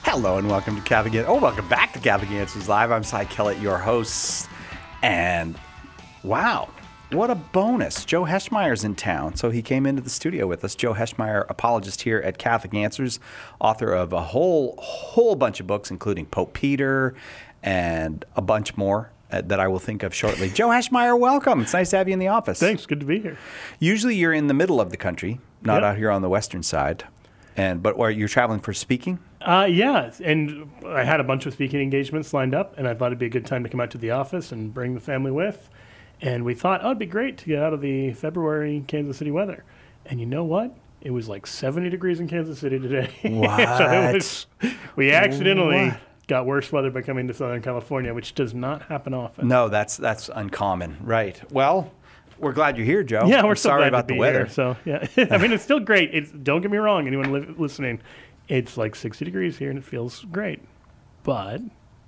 Hello and welcome to Catholic Answers. Welcome back to Catholic Answers Live. I'm Cy Kellett, your host. And wow, what a bonus. Joe Heschmeyer's in town, so he came into the studio with us. Joe Heschmeyer, apologist here at Catholic Answers, author of a whole bunch of books, including Pope Peter and a bunch more that I will think of shortly. Joe Heschmeyer, welcome. It's nice to have you in the office. Thanks. Good to be here. Usually you're in the middle of the country, not out here on the western side. But you're traveling for speaking? Yeah, and I had a bunch of speaking engagements lined up, and I thought it'd be a good time to come out to the office and bring the family with. And we thought, it'd be great to get out of the February Kansas City weather. And you know what? It was like 70 degrees in Kansas City today. What? So we accidentally got worse weather by coming to Southern California, which does not happen often. No, that's uncommon. Right. Well, we're glad you're here, Joe. Yeah, we're so sorry glad about to be the weather. Here, so yeah, I mean it's still great. Don't get me wrong, anyone listening, it's like 60 degrees here and it feels great, but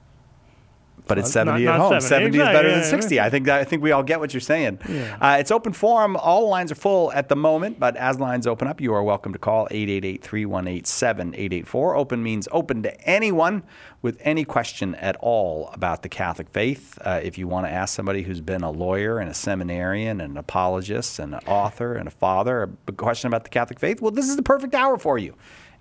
it's 70 at home. 70 is better than 60. I think we all get what you're saying. Yeah. It's open forum. All lines are full at the moment, but as lines open up, you are welcome to call 888-318-7884. Open means open to anyone with any question at all about the Catholic faith. If you want to ask somebody who's been a lawyer and a seminarian and an apologist and an author and a father a question about the Catholic faith, well, this is the perfect hour for you.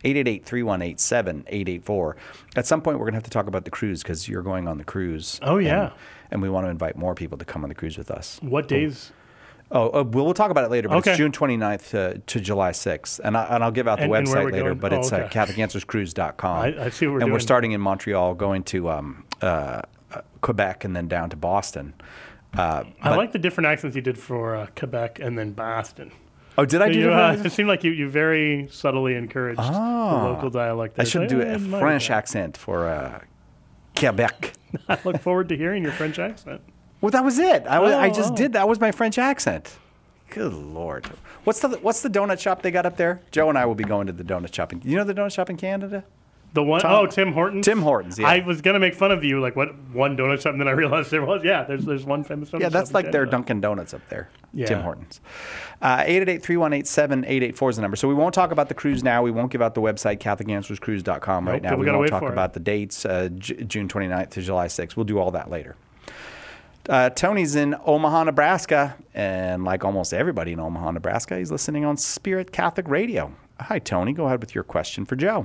888-318-7884. At some point, we're going to have to talk about the cruise because you're going on the cruise. Oh, yeah. And we want to invite more people to come on the cruise with us. What days? We'll talk about it later, but Okay. it's June 29th to July 6th. And I'll give out the And where website we're later, going? but it's okay. CatholicAnswersCruise.com. I see what we're and doing. we're starting in Montreal, going to Quebec, and then down to Boston. I like the different accents you did for Quebec and then Boston. Oh, did I do that? It seemed like you very subtly encouraged the local dialect there. I should do a French accent for Quebec. I look forward to hearing your French accent. Well, that was it. I just did. That was my French accent. Good Lord. What's the donut shop they got up there? Joe and I will be going to the donut shop. You know the donut shop in Canada? The one, Tim Hortons? Tim Hortons, yeah. I was going to make fun of you, like, what, one donut shop, and then I realized there was, there's one famous donut shop. Yeah, that's like in their Canada. Dunkin' Donuts up there, Yeah. Tim Hortons. 888-318-7884 is the number. So we won't talk about the cruise now. We won't give out the website, CatholicAnswersCruise.com right Nope, now. but we We gotta won't wait talk for it. about the dates, June 29th to July 6th. We'll do all that later. Tony's in Omaha, Nebraska, and like almost everybody in Omaha, Nebraska, he's listening on Spirit Catholic Radio. Hi, Tony. Go ahead with your question for Joe.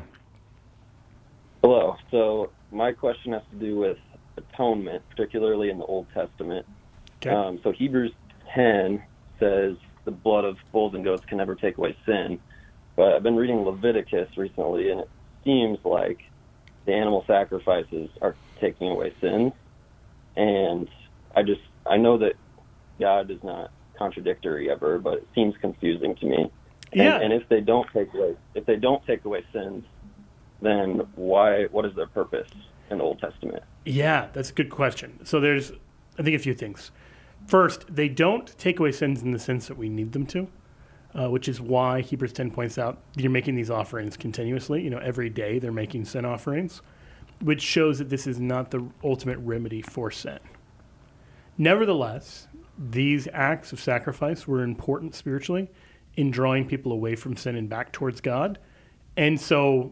Hello. So my question has to do with atonement, particularly in the Old Testament. Okay. So Hebrews 10 says the blood of bulls and goats can never take away sin. But I've been reading Leviticus recently, and it seems like the animal sacrifices are taking away sins. And I know that God is not contradictory ever, but it seems confusing to me. Yeah. And if they don't take away sins, then what is their purpose in the Old Testament? Yeah, that's a good question. So there's, I think, a few things. First, they don't take away sins in the sense that we need them to, which is why Hebrews 10 points out you're making these offerings continuously. Every day they're making sin offerings, which shows that this is not the ultimate remedy for sin. Nevertheless, these acts of sacrifice were important spiritually in drawing people away from sin and back towards God. And so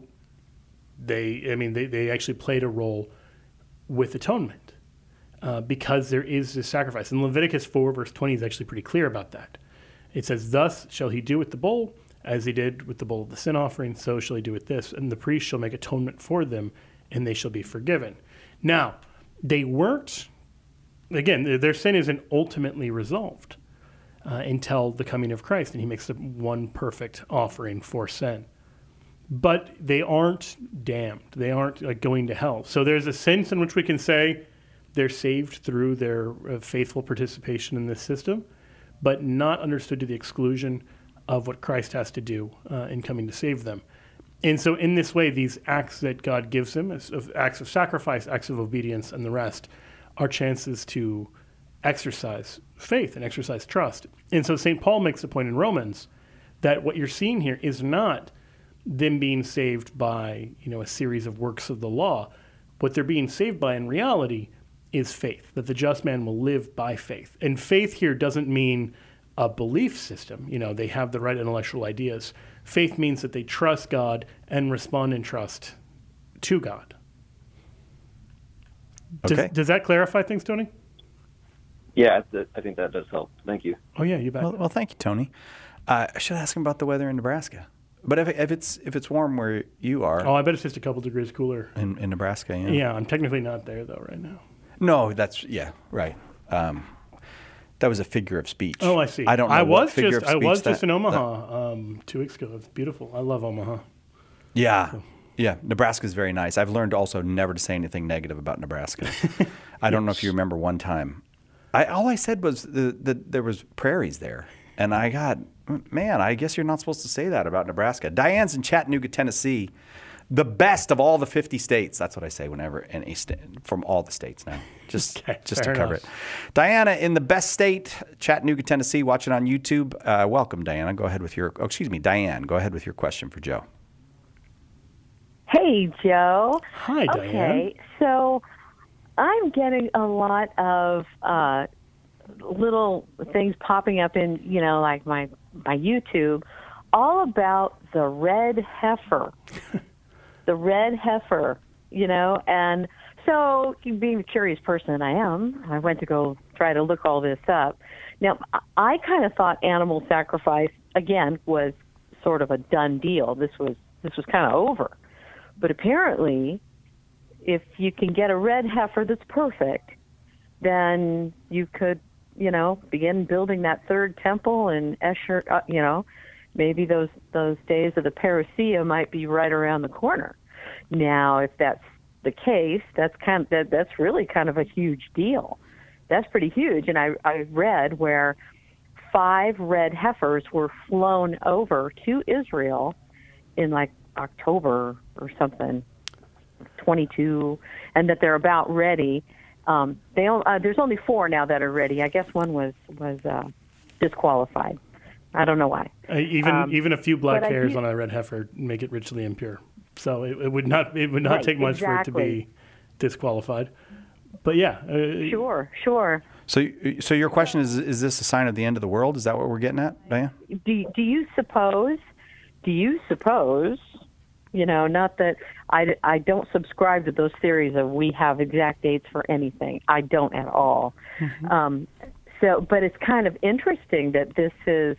they actually played a role with atonement because there is this sacrifice. And Leviticus 4, verse 20 is actually pretty clear about that. It says, "Thus shall he do with the bull, as he did with the bull of the sin offering, so shall he do with this. And the priest shall make atonement for them, and they shall be forgiven." Now, they weren't, again, their sin isn't ultimately resolved until the coming of Christ, and he makes the one perfect offering for sin. But they aren't damned. They aren't like going to hell. So there's a sense in which we can say they're saved through their faithful participation in this system, but not understood to the exclusion of what Christ has to do in coming to save them. And so in this way, these acts that God gives them, acts of sacrifice, acts of obedience, and the rest, are chances to exercise faith and exercise trust. And so St. Paul makes the point in Romans that what you're seeing here is not them being saved by, a series of works of the law. What they're being saved by in reality is faith, that the just man will live by faith. And faith here doesn't mean a belief system. They have the right intellectual ideas. Faith means that they trust God and respond in trust to God. Okay. Does that clarify things, Tony? Yeah, I think that does help. Thank you. Oh, yeah, you bet. Well, thank you, Tony. I should ask him about the weather in Nebraska. But if it's warm where you are Oh, I bet it's just a couple degrees cooler. in Nebraska, yeah. Yeah, I'm technically not there, though, right now. No, right. That was a figure of speech. Oh, I see. I don't know what figure of speech I was just in Omaha 2 weeks ago. It's beautiful. I love Omaha. Yeah. Yeah, Nebraska's very nice. I've learned also never to say anything negative about Nebraska. I don't know if you remember one time. All I said was that there was prairies there. And I got, man, I guess you're not supposed to say that about Nebraska. Diane's in Chattanooga, Tennessee. The best of all the 50 states. That's what I say whenever from all the states now. Just to cover it. Diana in the best state, Chattanooga, Tennessee, watching on YouTube. Welcome, Diana. Go ahead with Diane. Go ahead with your question for Joe. Hey, Joe. Hi, Diane. Okay, so I'm getting a lot of little things popping up in, like my YouTube, all about the red heifer. The red heifer, and so being a curious person I am, I went to go try to look all this up. Now, I kind of thought animal sacrifice, again, was sort of a done deal. This was kind of over. But apparently, if you can get a red heifer that's perfect, then you could, begin building that third temple and Esher, maybe those days of the parousia might be right around the corner. Now, if that's the case, that's really kind of a huge deal. That's pretty huge. And I read where 5 red heifers were flown over to Israel in like October or something, 22, and that they're about ready. There's only 4 now that are ready. I guess one was disqualified. I don't know why. Even a few black hairs on a red heifer make it ritually impure. So it would not right, take much for it to be disqualified. But yeah. Sure. So your question is this a sign of the end of the world? Is that what we're getting at, Diane? Do you suppose, not that I don't subscribe to those theories of we have exact dates for anything. I don't at all. Mm-hmm. But it's kind of interesting that this is,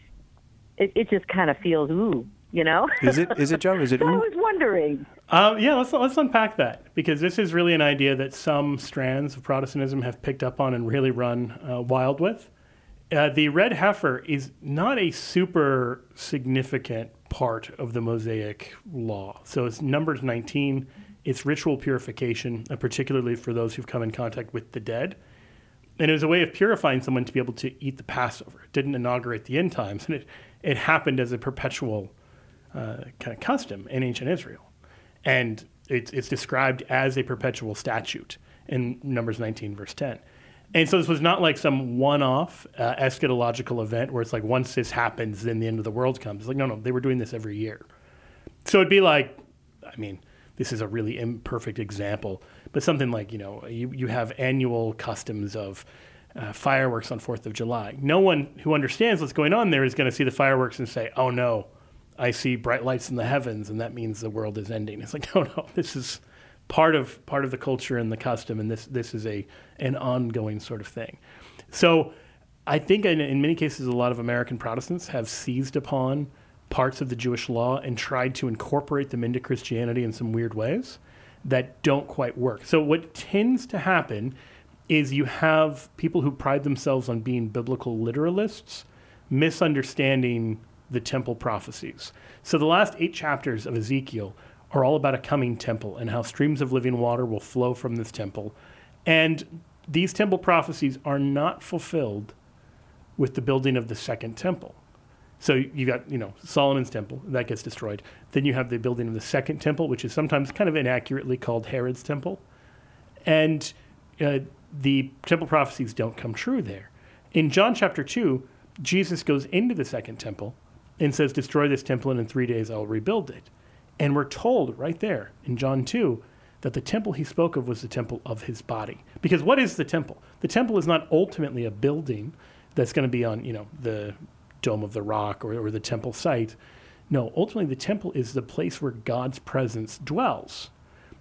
it just kind of feels, ooh, Is it, Joe? Is it so ooh? I was wondering. Yeah, let's unpack that, because this is really an idea that some strands of Protestantism have picked up on and really run wild with. The red heifer is not a super significant part of the Mosaic law. So it's Numbers 19. It's ritual purification, particularly for those who've come in contact with the dead. And it was a way of purifying someone to be able to eat the Passover. It didn't inaugurate the end times, and it happened as a perpetual kind of custom in ancient Israel. And it's described as a perpetual statute in Numbers 19, verse 10. And so this was not like some one-off eschatological event where it's like once this happens, then the end of the world comes. It's like, no, they were doing this every year. So it'd be like, this is a really imperfect example, but something like, you have annual customs of fireworks on 4th of July. No one who understands what's going on there is going to see the fireworks and say, oh no, I see bright lights in the heavens and that means the world is ending. It's like, no, this is part of the culture and the custom, and this is an ongoing sort of thing. So I think in many cases, a lot of American Protestants have seized upon parts of the Jewish law and tried to incorporate them into Christianity in some weird ways that don't quite work. So what tends to happen is you have people who pride themselves on being biblical literalists misunderstanding the temple prophecies. So the last 8 chapters of Ezekiel are all about a coming temple and how streams of living water will flow from this temple. And these temple prophecies are not fulfilled with the building of the second temple. So you got, Solomon's temple, that gets destroyed. Then you have the building of the second temple, which is sometimes kind of inaccurately called Herod's temple. And the temple prophecies don't come true there. In John chapter 2, Jesus goes into the second temple and says, destroy this temple and in 3 days I'll rebuild it. And we're told right there in John 2 that the temple he spoke of was the temple of his body. Because what is the temple? The temple is not ultimately a building that's going to be on, the Dome of the Rock or the temple site. No, ultimately the temple is the place where God's presence dwells.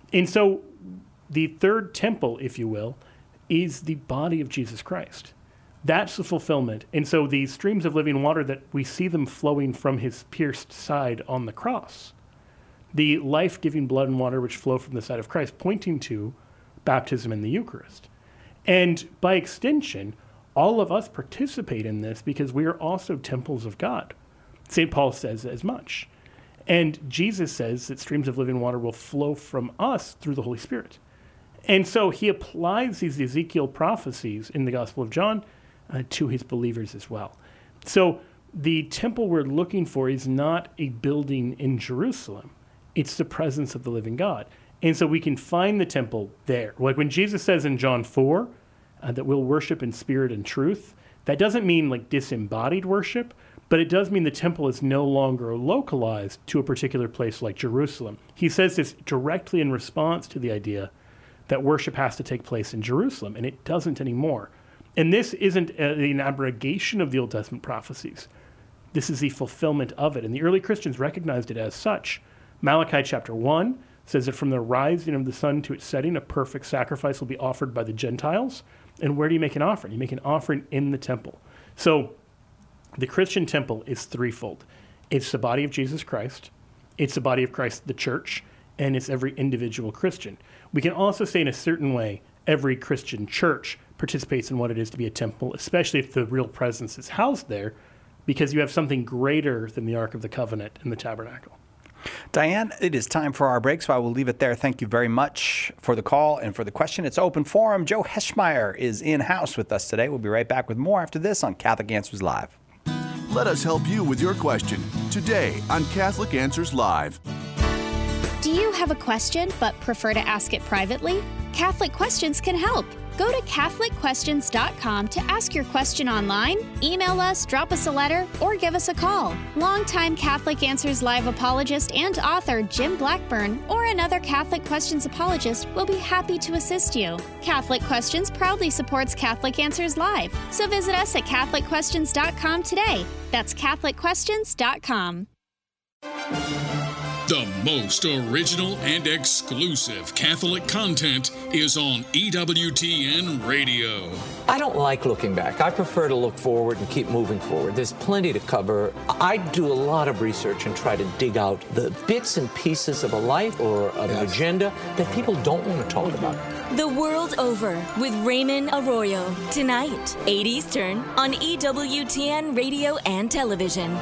And so the third temple, if you will, is the body of Jesus Christ. That's the fulfillment. And so these streams of living water that we see them flowing from his pierced side on the cross, the life-giving blood and water which flow from the side of Christ, pointing to baptism in the Eucharist. And by extension, all of us participate in this because we are also temples of God. St. Paul says as much. And Jesus says that streams of living water will flow from us through the Holy Spirit. And so he applies these Ezekiel prophecies in the Gospel of John to his believers as well. So the temple we're looking for is not a building in Jerusalem. It's the presence of the living God. And so we can find the temple there. Like when Jesus says in John 4 that we'll worship in spirit and truth, that doesn't mean like disembodied worship, but it does mean the temple is no longer localized to a particular place like Jerusalem. He says this directly in response to the idea that worship has to take place in Jerusalem, and it doesn't anymore. And this isn't an abrogation of the Old Testament prophecies. This is the fulfillment of it, and the early Christians recognized it as such. Malachi chapter 1 says that from the rising of the sun to its setting, a perfect sacrifice will be offered by the Gentiles. And where do you make an offering? You make an offering in the temple. So the Christian temple is threefold. It's the body of Jesus Christ, it's the body of Christ, the church, and it's every individual Christian. We can also say in a certain way, every Christian church participates in what it is to be a temple, especially if the real presence is housed there, because you have something greater than the Ark of the Covenant in the tabernacle. Diane, it is time for our break, so I will leave it there. Thank you very much for the call and for the question. It's open forum. Joe Heschmeyer is in-house with us today. We'll be right back with more after this on Catholic Answers Live. Let us help you with your question today on Catholic Answers Live. Do you have a question but prefer to ask it privately? Catholic Questions can help. Go to CatholicQuestions.com to ask your question online, email us, drop us a letter, or give us a call. Longtime Catholic Answers Live apologist and author Jim Blackburn or another Catholic Questions apologist will be happy to assist you. Catholic Questions proudly supports Catholic Answers Live, so visit us at CatholicQuestions.com today. That's CatholicQuestions.com. The most original and exclusive Catholic content is on EWTN Radio. I don't like looking back. I prefer to look forward and keep moving forward. There's plenty to cover. I do a lot of research and try to dig out the bits and pieces of a life or of an agenda that people don't want to talk about. The World Over with Raymond Arroyo. Tonight, 8 Eastern on EWTN Radio and Television.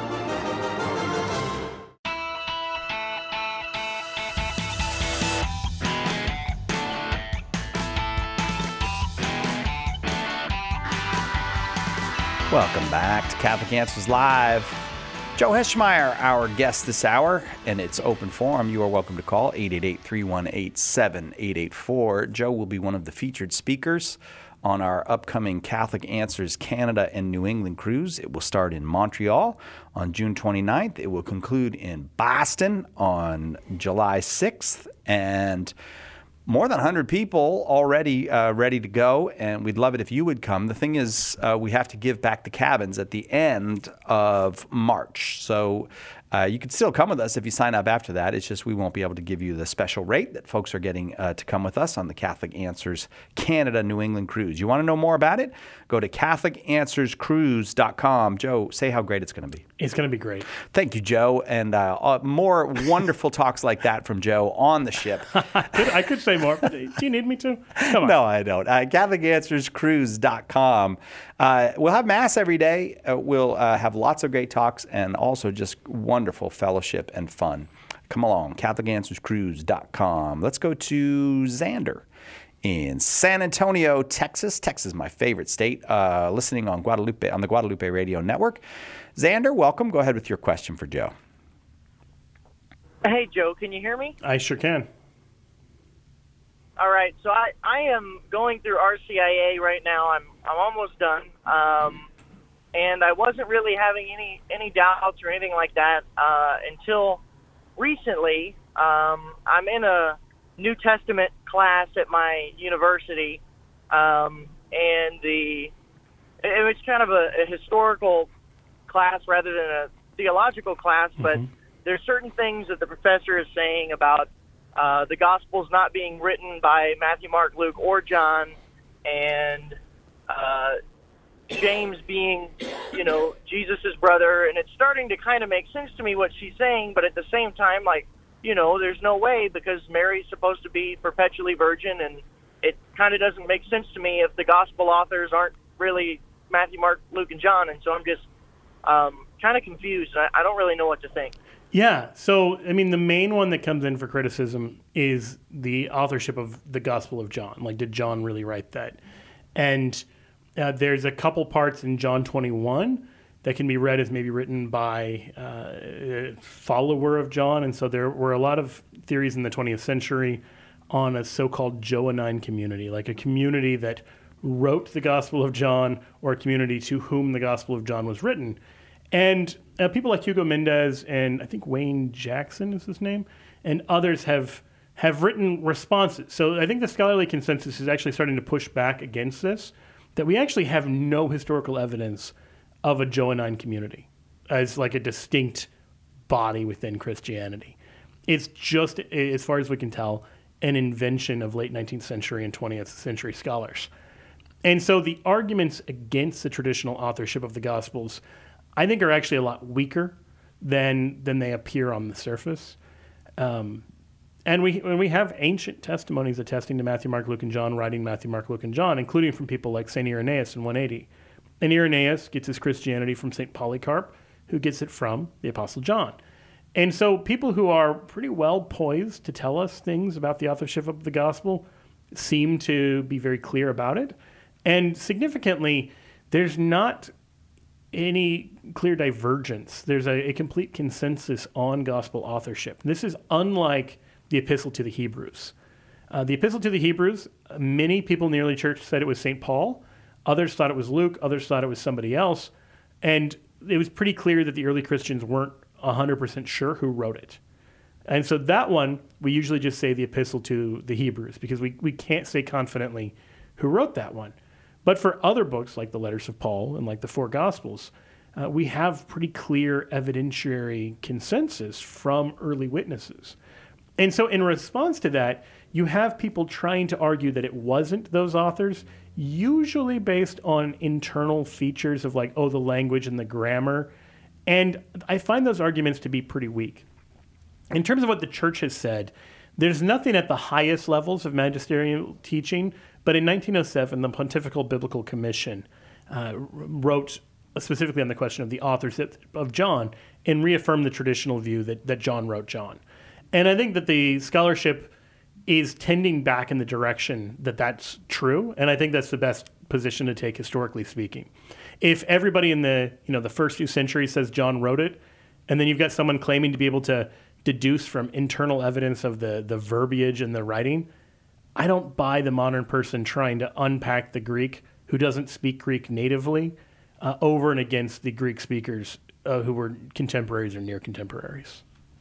Welcome back to Catholic Answers Live. Joe Heschmeyer, our guest this hour, and it's open forum. You are welcome to call 888-318-7884. Joe will be one of the featured speakers on our upcoming Catholic Answers Canada and New England cruise. It will start in Montreal on June 29th. It will conclude in Boston on July 6th, and more than 100 people already ready to go, and we'd love it if you would come. The thing is, we have to give back the cabins at the end of March. So you could still come with us if you sign up after that. It's just we won't be able to give you the special rate that folks are getting to come with us on the Catholic Answers Canada New England cruise. You want to know more about it? Go to CatholicAnswersCruise.com. Joe, say how great it's going to be. It's going to be great. Thank you, Joe. And more wonderful talks like that from Joe on the ship. I could say more, but do you need me to? Come on. No, I don't. CatholicAnswersCruise.com. We'll have Mass every day. We'll have lots of great talks and also just wonderful fellowship and fun. Come along, CatholicAnswersCruise.com. Let's go to Xander in San Antonio, Texas. Texas is my favorite state. Listening on the Guadalupe Radio Network. Xander, welcome. Go ahead with your question for Joe. Hey, Joe, can you hear me? I sure can. All right, so I am going through RCIA right now. I'm almost done, and I wasn't really having any doubts or anything like that until recently. I'm in a New Testament class at my university, and it was kind of a historical class rather than a theological class, but there's certain things that the professor is saying about the Gospels not being written by Matthew, Mark, Luke, or John, and James being, Jesus' brother. And it's starting to kind of make sense to me what she's saying, but at the same time, there's no way, because Mary's supposed to be perpetually virgin, and it kind of doesn't make sense to me if the Gospel authors aren't really Matthew, Mark, Luke, and John. And so I'm just kind of confused. I don't really know what to think. Yeah. So, the main one that comes in for criticism is the authorship of the Gospel of John. Like, did John really write that? And there's a couple parts in John 21 that can be read as maybe written by a follower of John. And so there were a lot of theories in the 20th century on a so-called Johannine community, like a community that wrote the Gospel of John, or a community to whom the Gospel of John was written. And people like Hugo Mendez and I think Wayne Jackson is his name, and others have written responses. So I think the scholarly consensus is actually starting to push back against this, that we actually have no historical evidence of a Johannine community as like a distinct body within Christianity. It's just, as far as we can tell, an invention of late 19th century and 20th century scholars. And so the arguments against the traditional authorship of the Gospels, I think, are actually a lot weaker than they appear on the surface. And we have ancient testimonies attesting to Matthew, Mark, Luke, and John writing Matthew, Mark, Luke, and John, including from people like St. Irenaeus in 180. And Irenaeus gets his Christianity from St. Polycarp, who gets it from the Apostle John. And so people who are pretty well poised to tell us things about the authorship of the Gospel seem to be very clear about it. And significantly, there's not any clear divergence. There's a complete consensus on Gospel authorship. This is unlike the Epistle to the Hebrews. The Epistle to the Hebrews, many people in the early church said it was St. Paul. Others thought it was Luke. Others thought it was somebody else. And it was pretty clear that the early Christians weren't 100% sure who wrote it. And so that one, we usually just say the Epistle to the Hebrews, because we can't say confidently who wrote that one. But for other books, like the letters of Paul and like the four Gospels, we have pretty clear evidentiary consensus from early witnesses. And so in response to that, you have people trying to argue that it wasn't those authors, usually based on internal features of the language and the grammar. And I find those arguments to be pretty weak. In terms of what the church has said, there's nothing at the highest levels of magisterial teaching, but in 1907, the Pontifical Biblical Commission wrote specifically on the question of the authorship of John and reaffirmed the traditional view that John wrote John. And I think that the scholarship is tending back in the direction that that's true, and I think that's the best position to take, historically speaking. If everybody in the first few centuries says John wrote it, and then you've got someone claiming to be able to deduce from internal evidence of the verbiage and the writing, I don't buy the modern person trying to unpack the Greek who doesn't speak Greek natively over and against the Greek speakers who were contemporaries or near contemporaries.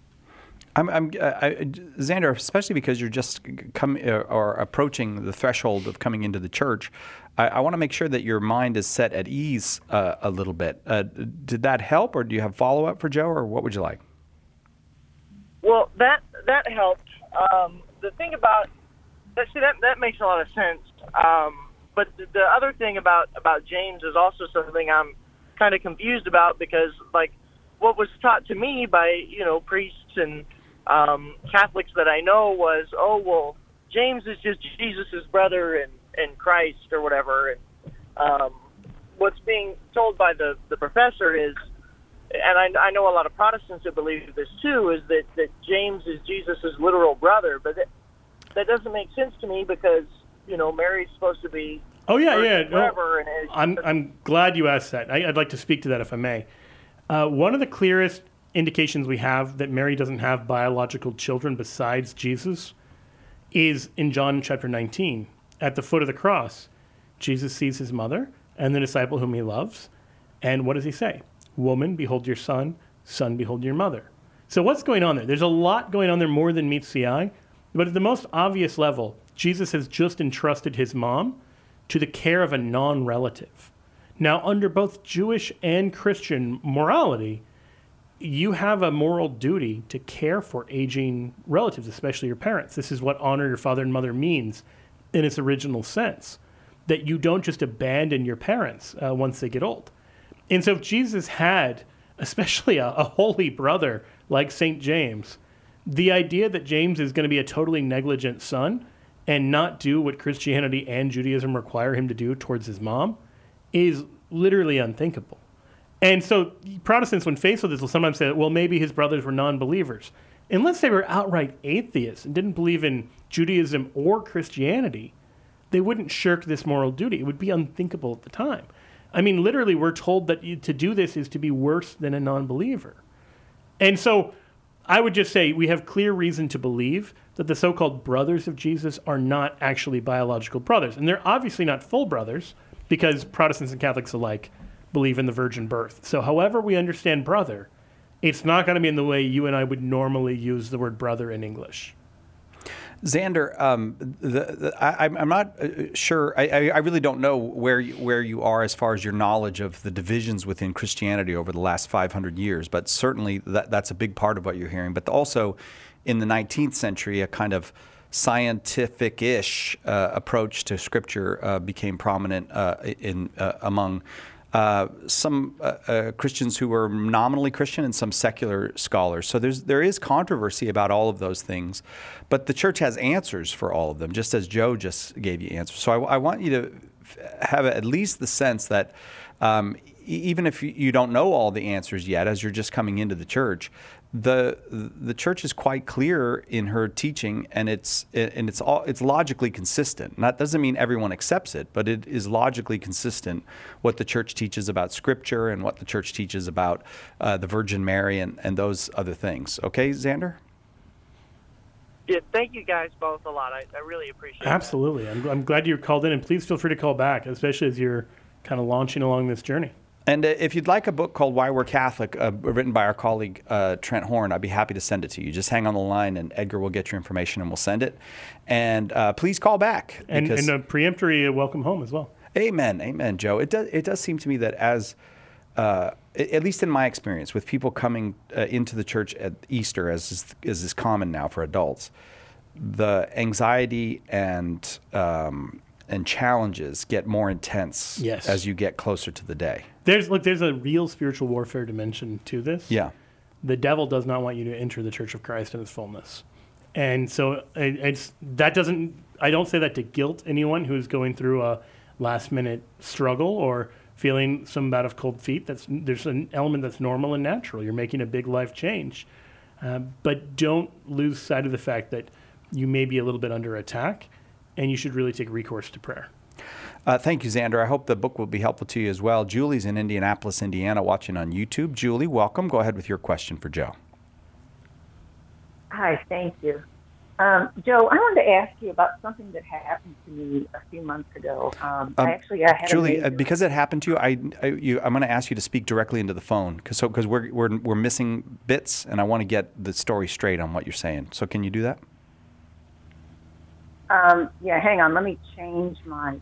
Xander, especially because you're just approaching the threshold of coming into the church, I want to make sure that your mind is set at ease a little bit. Did that help, or do you have follow-up for Joe, or what would you like? Well, that helped. The thing about that makes a lot of sense. But the other thing about James is also something I'm kind of confused about, because what was taught to me by priests and Catholics that I know was, James is just Jesus' brother and Christ or whatever. And what's being told by the professor is, and I know a lot of Protestants that believe this too, is that James is Jesus' literal brother. But that doesn't make sense to me, because Mary's supposed to be. Oh yeah. Forever, no, I'm glad you asked that. I'd like to speak to that if I may. One of the clearest indications we have that Mary doesn't have biological children besides Jesus is in John chapter 19. At the foot of the cross, Jesus sees his mother and the disciple whom he loves. And what does he say? Woman, behold your son. Son, behold your mother. So what's going on there? There's a lot going on there, more than meets the eye. But at the most obvious level, Jesus has just entrusted his mom to the care of a non-relative. Now, under both Jewish and Christian morality, you have a moral duty to care for aging relatives, especially your parents. This is what honor your father and mother means in its original sense, that you don't just abandon your parents once they get old. And so if Jesus had, especially a holy brother like St. James, the idea that James is going to be a totally negligent son and not do what Christianity and Judaism require him to do towards his mom is literally unthinkable. And so Protestants, when faced with this, will sometimes say, well, maybe his brothers were non-believers. Unless they were outright atheists and didn't believe in Judaism or Christianity, they wouldn't shirk this moral duty. It would be unthinkable at the time. I mean, literally, we're told that to do this is to be worse than a non-believer. And so I would just say we have clear reason to believe that the so-called brothers of Jesus are not actually biological brothers. And they're obviously not full brothers because Protestants and Catholics alike believe in the virgin birth. So however we understand brother, it's not going to be in the way you and I would normally use the word brother in English. Xander, I'm not sure. I really don't know where you are as far as your knowledge of the divisions within Christianity over the last 500 years, but certainly that's a big part of what you're hearing. But also in the 19th century, a kind of scientific-ish approach to Scripture became prominent among some Christians who were nominally Christian and some secular scholars. So there is controversy about all of those things, but the church has answers for all of them, just as Joe just gave you answers. So I want you to have at least the sense that even if you don't know all the answers yet, as you're just coming into the church, the church is quite clear in her teaching, and it's logically consistent. And that doesn't mean everyone accepts it, but it is logically consistent what the church teaches about Scripture and what the church teaches about the Virgin Mary and those other things. Okay, Xander? Yeah, thank you guys both a lot. I really appreciate it. Absolutely. I'm glad you called in, and please feel free to call back, especially as you're kind of launching along this journey. And if you'd like a book called Why We're Catholic, written by our colleague Trent Horn, I'd be happy to send it to you. Just hang on the line, and Edgar will get your information, and we'll send it. And please call back. And a preemptory welcome home as well. Amen, Joe. It does seem to me that as, at least in my experience, with people coming into the church at Easter, as is common now for adults, the anxiety and challenges get more intense as you get closer to the day. There's a real spiritual warfare dimension to this. Yeah. The devil does not want you to enter the Church of Christ in its fullness. And so I don't say that to guilt anyone who's going through a last-minute struggle or feeling some bout of cold feet. There's an element that's normal and natural. You're making a big life change. But don't lose sight of the fact that you may be a little bit under attack, and you should really take recourse to prayer. Thank you, Xander. I hope the book will be helpful to you as well. Julie's in Indianapolis, Indiana, watching on YouTube. Julie, welcome. Go ahead with your question for Joe. Hi, thank you. Joe, I wanted to ask you about something that happened to me a few months ago. I had Julie, because it happened to you, I'm going to ask you to speak directly into the phone because we're missing bits, and I want to get the story straight on what you're saying. So can you do that? Yeah, hang on. Let me change my...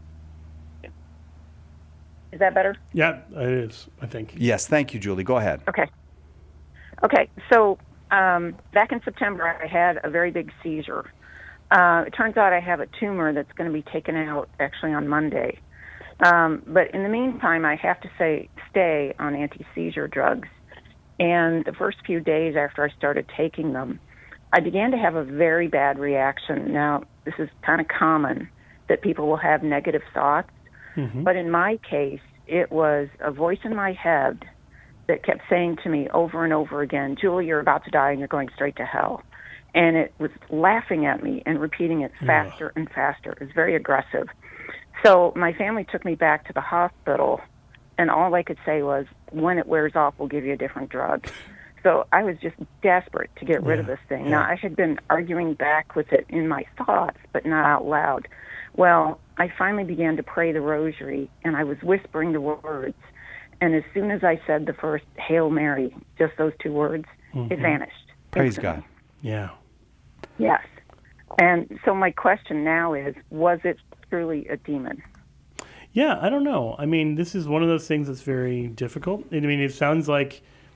Is that better? Yeah, it is, I think. Yes, thank you, Julie. Go ahead. Okay, so back in September, I had a very big seizure. It turns out I have a tumor that's going to be taken out actually on Monday. But in the meantime, I have to stay on anti-seizure drugs. And the first few days after I started taking them, I began to have a very bad reaction. Now, this is kind of common that people will have negative thoughts. Mm-hmm. But in my case, it was a voice in my head that kept saying to me over and over again, Julie, you're about to die and you're going straight to hell. And it was laughing at me and repeating it faster and faster. It was very aggressive. So my family took me back to the hospital, and all I could say was, when it wears off, we'll give you a different drug. So I was just desperate to get rid of this thing. Now, I had been arguing back with it in my thoughts, but not out loud. Well, I finally began to pray the rosary, and I was whispering the words. And as soon as I said the first Hail Mary, just those two words, it vanished. Praise instantly. God. Yeah. Yes. And so my question now is, was it truly a demon? Yeah, I don't know. I mean, this is one of those things that's very difficult. I mean, it sounds like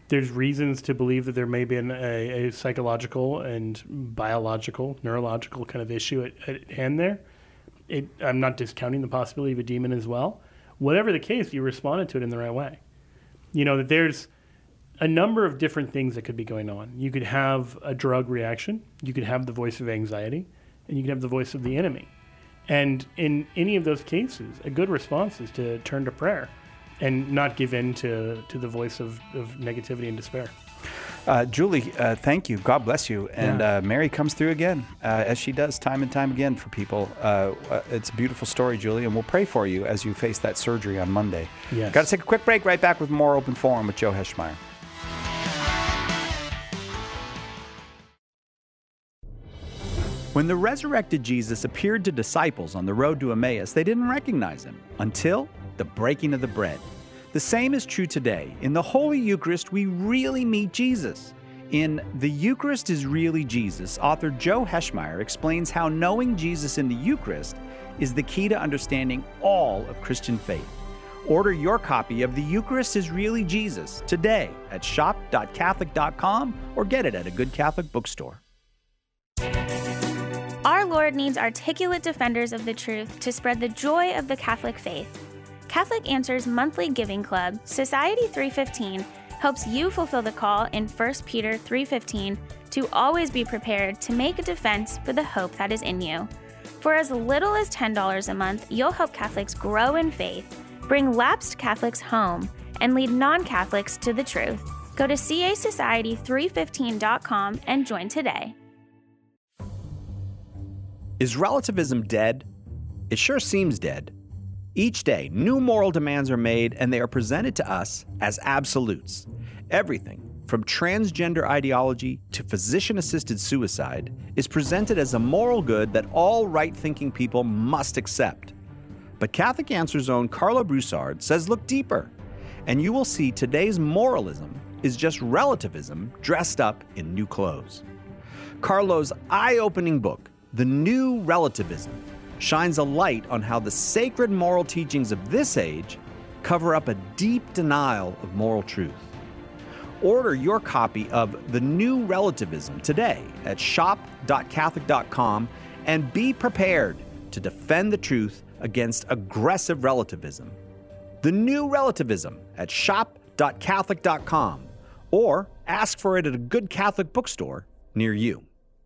There's reasons to believe that there may be a psychological and biological, neurological kind of issue at hand there. I'm not discounting the possibility of a demon as well. Whatever the case, you responded to it in the right way. That there's a number of different things that could be going on. You could have a drug reaction, you could have the voice of anxiety, and you could have the voice of the enemy. And in any of those cases, a good response is to turn to prayer and not give in to the voice of negativity and despair. Julie, thank you. God bless you. And Mary comes through again, as she does time and time again for people. It's a beautiful story, Julie, and we'll pray for you as you face that surgery on Monday. Yes. Got to take a quick break. Right back with more Open Forum with Joe Heschmeyer. When the resurrected Jesus appeared to disciples on the road to Emmaus, they didn't recognize him until the breaking of the bread. The same is true today. In the Holy Eucharist, we really meet Jesus. In The Eucharist is Really Jesus, author Joe Heschmeyer explains how knowing Jesus in the Eucharist is the key to understanding all of Christian faith. Order your copy of The Eucharist is Really Jesus today at shop.catholic.com or get it at a good Catholic bookstore. Our Lord needs articulate defenders of the truth to spread the joy of the Catholic faith. Catholic Answers monthly giving club, Society 315, helps you fulfill the call in 1 Peter 3:15 to always be prepared to make a defense for the hope that is in you. For as little as $10 a month, you'll help Catholics grow in faith, bring lapsed Catholics home, and lead non-Catholics to the truth. Go to casociety315.com and join today. Is relativism dead? It sure seems dead. Each day, new moral demands are made, and they are presented to us as absolutes. Everything, from transgender ideology to physician-assisted suicide, is presented as a moral good that all right-thinking people must accept. But Catholic Answers' own Carlo Broussard says look deeper, and you will see today's moralism is just relativism dressed up in new clothes. Carlo's eye-opening book, The New Relativism, shines a light on how the sacred moral teachings of this age cover up a deep denial of moral truth. Order your copy of The New Relativism today at shop.catholic.com and be prepared to defend the truth against aggressive relativism. The New Relativism at shop.catholic.com or ask for it at a good Catholic bookstore near you.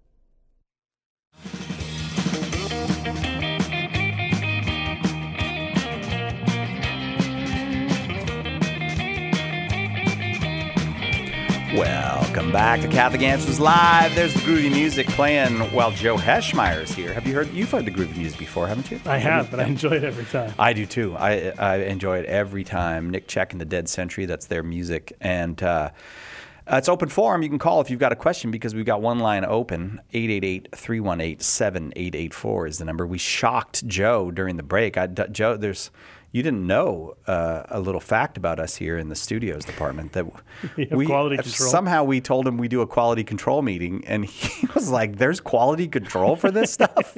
Welcome back to Catholic Answers Live. There's the groovy music playing while Joe Heschmeyer is here. You've heard the groovy music before, haven't you? I have, but I enjoy it every time. I do too. I enjoy it every time. Nick Check and the Dead Century, that's their music. And it's open forum. You can call if you've got a question because we've got one line open. 888-318-7884 is the number. We shocked Joe during the break. Joe, you didn't know a little fact about us here in the studios department that quality control. Somehow we told him we do a quality control meeting, and he was like, "There's quality control for this stuff."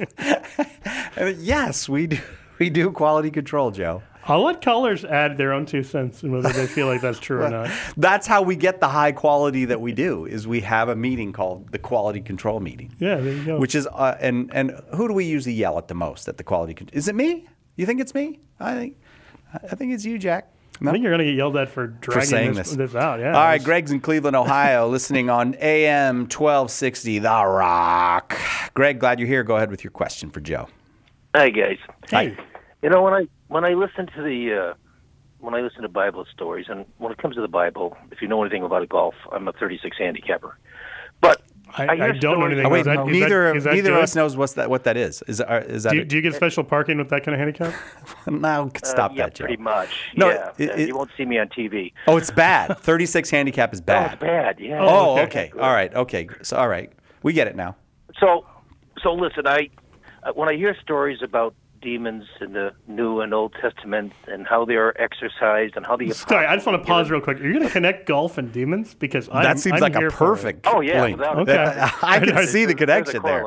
Yes, we do quality control, Joe. I'll let callers add their own 2 cents and whether they feel like that's true or not. That's how we get the high quality that we do. Is we have a meeting called the quality control meeting. Yeah, there you go. Which is and who do we usually yell at the most at the quality control? Is it me? You think it's me? I think it's you, Jack. No? I think you're going to get yelled at for dragging this out. Yeah. All right, Greg's in Cleveland, Ohio, listening on AM 1260, The Rock. Greg, glad you're here. Go ahead with your question for Joe. Hi, guys. Hey. You know, when I listen to Bible stories, and when it comes to the Bible, if you know anything about golf, I'm a 36 handicapper. But I don't know anything about that. Neither of us knows what that is. Is that? Do you get special parking with that kind of handicap? No, stop that, Joe. Pretty much. No, yeah, you won't see me on TV. Oh, it's bad. 36 handicap is bad. Oh, it's bad. Yeah. Oh, okay. All right. Okay. So, all right, we get it now. So listen. When I hear stories about demons in the New and Old Testament and how they are exorcised and how the Sorry, I just want to pause real quick. Are you going to connect golf and demens? Because that seems like a perfect link. Okay. I can see the connection there.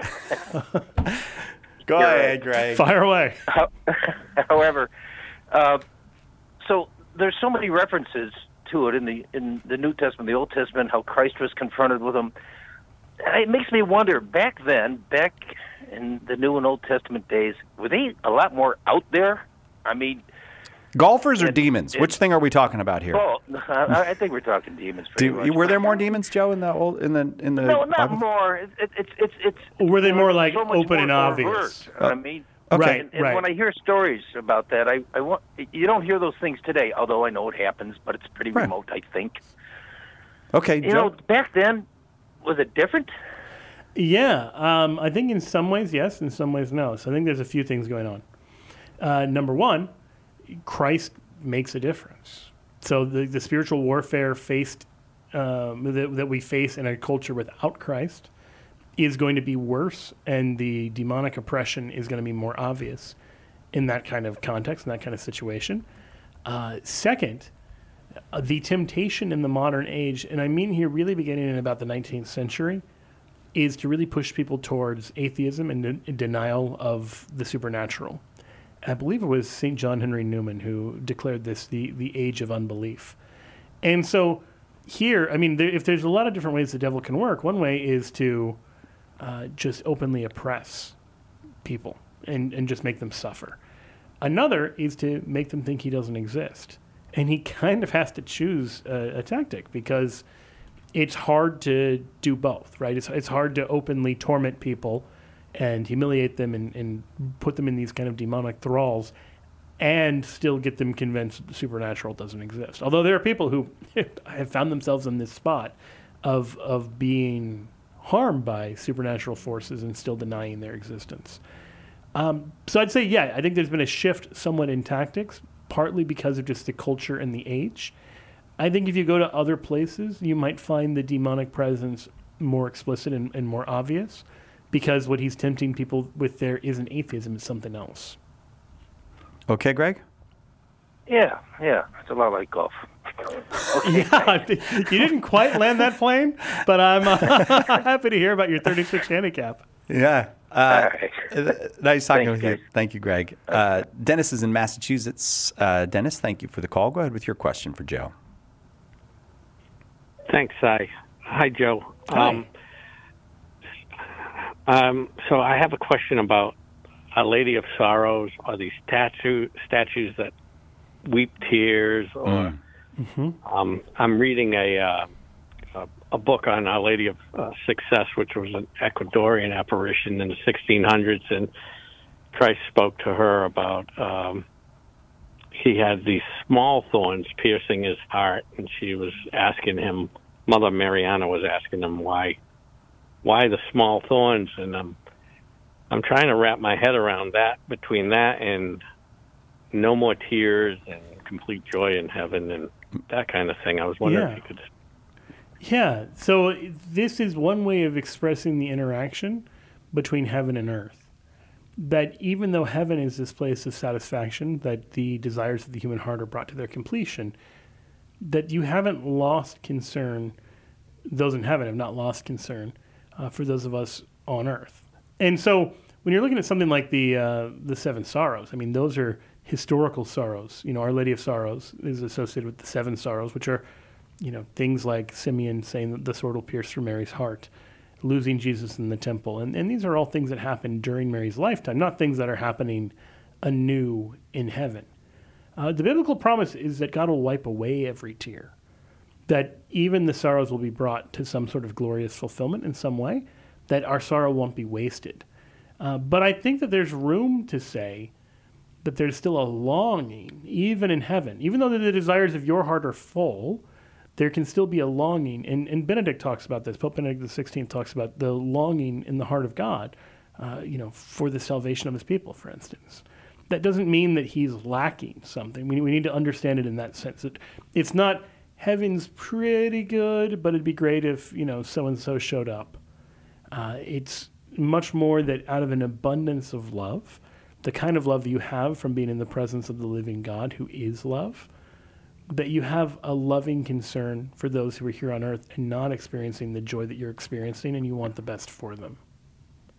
Go ahead, Greg. Fire away. However, so there's so many references to it in the New Testament, the Old Testament, how Christ was confronted with them. It makes me wonder, back in the New and Old Testament days, were they a lot more out there? I mean, golfers or demons? Which thing are we talking about here? Oh, I think we're talking demons. Were there more demons, Joe, in the No, not Bible? more. It's. Were they more like so much open more and obvious? overt. I mean, okay. And when I hear stories about that, I want you don't hear those things today. Although I know it happens, but it's pretty remote, I think. Okay, you Joe. know, back then, was it different? Yeah, I think in some ways yes, in some ways no. So I think there's a few things going on. Number one, Christ makes a difference. So the spiritual warfare that we face in a culture without Christ is going to be worse, and the demonic oppression is going to be more obvious in that kind of context, in that kind of situation. Second, the temptation in the modern age, and I mean here really beginning in about the 19th century, is to really push people towards atheism and denial of the supernatural. I believe it was St. John Henry Newman who declared this the age of unbelief. And so here, I mean, if there's a lot of different ways the devil can work, one way is to just openly oppress people and just make them suffer. Another is to make them think he doesn't exist. And he kind of has to choose a tactic because it's hard to do both, right? It's hard to openly torment people and humiliate them and put them in these kind of demonic thralls and still get them convinced that the supernatural doesn't exist. Although there are people who have found themselves in this spot of being harmed by supernatural forces and still denying their existence. So I'd say, yeah, I think there's been a shift somewhat in tactics, partly because of just the culture and the age. I think if you go to other places, you might find the demonic presence more explicit and more obvious, because what he's tempting people with there isn't atheism, it's something else. Okay, Greg? Yeah, it's a lot like golf. Okay. Yeah, you didn't quite land that plane, but I'm happy to hear about your 36 handicap. Yeah. Right. Nice talking with you. Thank you, Greg. Dennis is in Massachusetts. Dennis, thank you for the call. Go ahead with your question for Joe. Thanks, hi, Joe. Hi. So I have a question about Our Lady of Sorrows, or these statues that weep tears, or I'm reading a book on Our Lady of Success, which was an Ecuadorian apparition in the 1600s, and Christ spoke to her about he had these small thorns piercing his heart, and she was asking him, Mother Mariana was asking him why the small thorns, and I'm trying to wrap my head around that, between that and no more tears and complete joy in heaven and that kind of thing. I was wondering if you could. Yeah, so this is one way of expressing the interaction between heaven and earth. That even though heaven is this place of satisfaction, that the desires of the human heart are brought to their completion, that you haven't lost concern, those in heaven have not lost concern for those of us on earth. And so when you're looking at something like the Seven Sorrows, I mean, those are historical sorrows. You know, Our Lady of Sorrows is associated with the Seven Sorrows, which are, you know, things like Simeon saying that the sword will pierce through Mary's heart, losing Jesus in the temple. And these are all things that happened during Mary's lifetime, not things that are happening anew in heaven. The biblical promise is that God will wipe away every tear, that even the sorrows will be brought to some sort of glorious fulfillment in some way, that our sorrow won't be wasted. But I think that there's room to say that there's still a longing, even in heaven. Even though the desires of your heart are full, there can still be a longing. And Benedict talks about this. Pope Benedict XVI talks about the longing in the heart of God, for the salvation of his people, for instance. That doesn't mean that he's lacking something. We need to understand it in that sense. It's not heaven's pretty good, but it'd be great if, so-and-so showed up. It's much more that out of an abundance of love, the kind of love you have from being in the presence of the living God who is love, that you have a loving concern for those who are here on earth and not experiencing the joy that you're experiencing, and you want the best for them.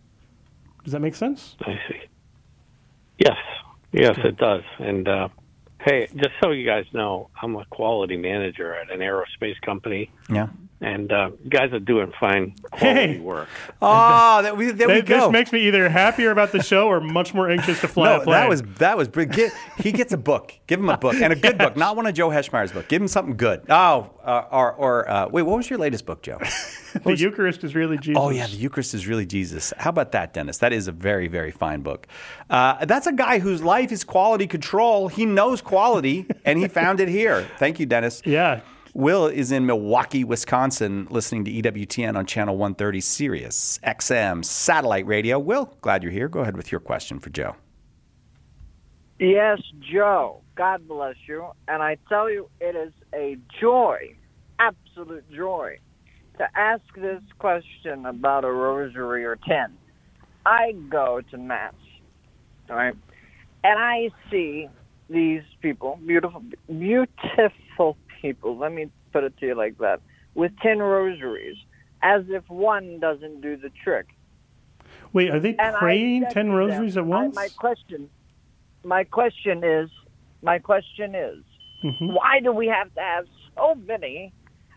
Does that make sense? I see. Yes, it does. And Hey, just so you guys know, I'm a quality manager at an aerospace company. Yeah. And you guys are doing fine quality work. Oh, there we go. This makes me either happier about the show or much more anxious to fly a plane. That was he gets a book. Give him a book, and a good book, not one of Joe Heschmeyer's book. Give him something good. Wait, what was your latest book, Joe? The Eucharist is really Jesus. Oh yeah, The Eucharist is really Jesus. How about that, Dennis? That is a very, very fine book. That's a guy whose life is quality control. He knows quality, and he found it here. Thank you, Dennis. Yeah. Will is in Milwaukee, Wisconsin, listening to EWTN on Channel 130 Sirius XM satellite radio. Will, glad you're here. Go ahead with your question for Joe. Yes, Joe. God bless you. And I tell you, it is a joy, absolute joy, to ask this question about a rosary or 10. I go to Mass, all right, and I see these people, beautiful people, let me put it to you like that, with 10 rosaries, as if one doesn't do the trick. Wait, are they praying 10 rosaries at once? My question is, mm-hmm. Why do we have to have so many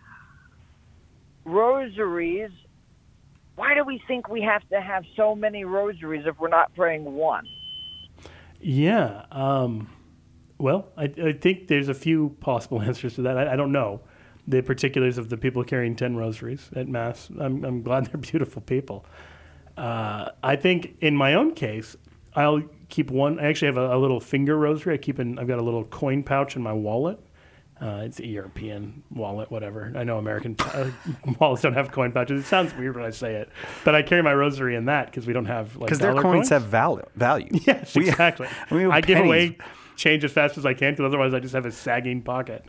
rosaries? Why do we think we have to have so many rosaries if we're not praying one? Yeah. Well, I think there's a few possible answers to that. I don't know the particulars of the people carrying 10 rosaries at Mass. I'm glad they're beautiful people. I think in my own case, I'll keep one. I actually have a little finger rosary. I've got a little coin pouch in my wallet. It's a European wallet, whatever. I know American wallets don't have coin pouches. It sounds weird when I say it, but I carry my rosary in that because we don't have because their coins have value. Yes, exactly. I give away change as fast as I can because otherwise I just have a sagging pocket.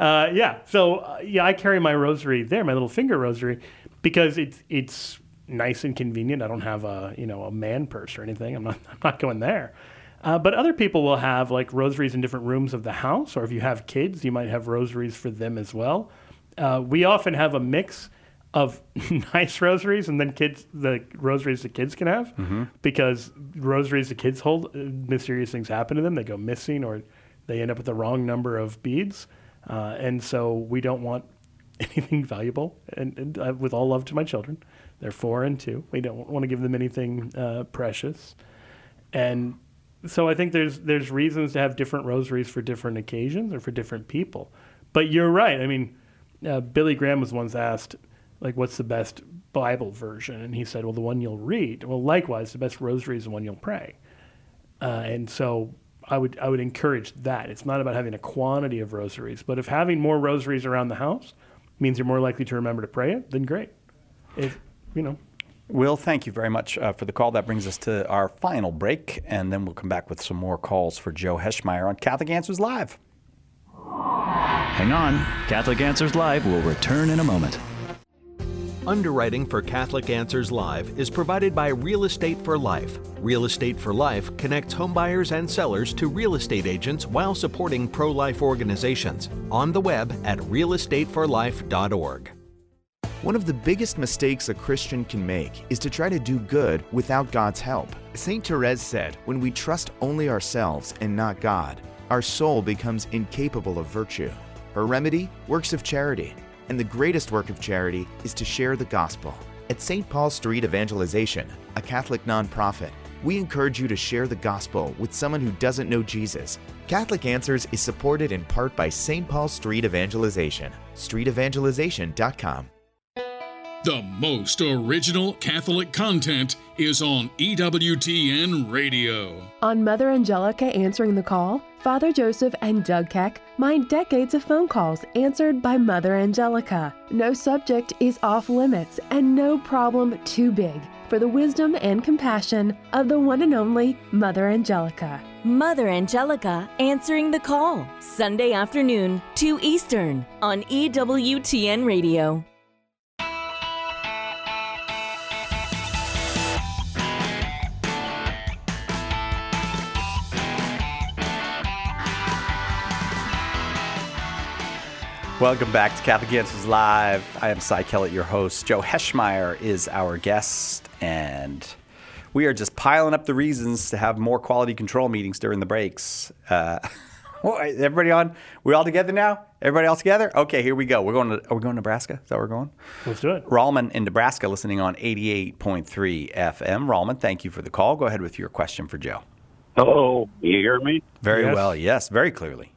I carry my rosary there, my little finger rosary, because it's nice and convenient. I don't have a man purse or anything. I'm not going there. But other people will have like rosaries in different rooms of the house, or if you have kids, you might have rosaries for them as well. We often have a mix of nice rosaries and then the rosaries the kids can have, because rosaries the kids hold, mysterious things happen to them. They go missing or they end up with the wrong number of beads. And so we don't want anything valuable. And with all love to my children, they're 4 and 2. We don't want to give them anything precious. And so I think there's reasons to have different rosaries for different occasions or for different people. But you're right. I mean, Billy Graham was once asked, like, what's the best Bible version? And he said, well, the one you'll read. Well, likewise, the best rosary is the one you'll pray. And so I would encourage that. It's not about having a quantity of rosaries, but if having more rosaries around the house means you're more likely to remember to pray it, then great. Will, thank you very much for the call. That brings us to our final break, and then we'll come back with some more calls for Joe Heschmeyer on Catholic Answers Live. Hang on. Catholic Answers Live will return in a moment. Underwriting for Catholic Answers Live is provided by Real Estate for Life. Real Estate for Life connects homebuyers and sellers to real estate agents while supporting pro-life organizations. On the web at realestateforlife.org. One of the biggest mistakes a Christian can make is to try to do good without God's help. St. Therese said, when we trust only ourselves and not God, our soul becomes incapable of virtue. Her remedy? Works of charity. And the greatest work of charity is to share the gospel. At St. Paul Street Evangelization, a Catholic nonprofit, we encourage you to share the gospel with someone who doesn't know Jesus. Catholic Answers is supported in part by St. Paul Street Evangelization, streetevangelization.com. The most original Catholic content is on EWTN Radio. On Mother Angelica Answering the Call, Father Joseph and Doug Keck mine decades of phone calls answered by Mother Angelica. No subject is off limits and no problem too big for the wisdom and compassion of the one and only Mother Angelica. Mother Angelica Answering the Call, Sunday afternoon, 2 Eastern, on EWTN Radio. Welcome back to Catholic Answers Live. I am Cy Kellett, your host. Joe Heschmeyer is our guest, and we are just piling up the reasons to have more quality control meetings during the breaks. Everybody on? We all together now? Everybody all together? Okay, here we go. Are we going to Nebraska? Is that where we're going? Let's do it. Rallman in Nebraska, listening on 88.3 FM. Rallman, thank you for the call. Go ahead with your question for Joe. Hello, you hear me? Very well, yes, very clearly.